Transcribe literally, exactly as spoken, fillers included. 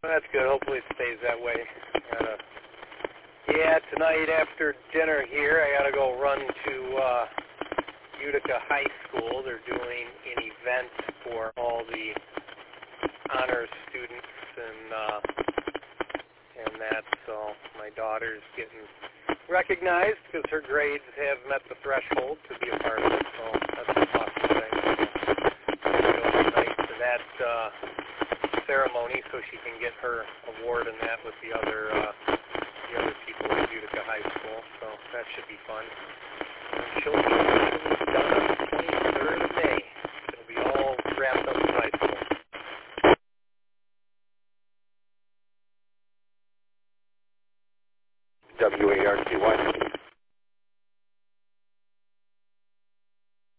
Well, that's good. Hopefully it stays that way. Gotta, yeah, tonight after dinner here, I got to go run to uh, Utica High School. They're doing an event for all the honors students and uh, and that. So my daughter's getting recognized because her grades have met the threshold to be a part of it. So that's an awesome thing. So I'm going to go tonight to that uh, ceremony so she can get her award and that with the other uh, the other people at Utica High School. So that should be fun. And she'll be done on the twenty-third of May.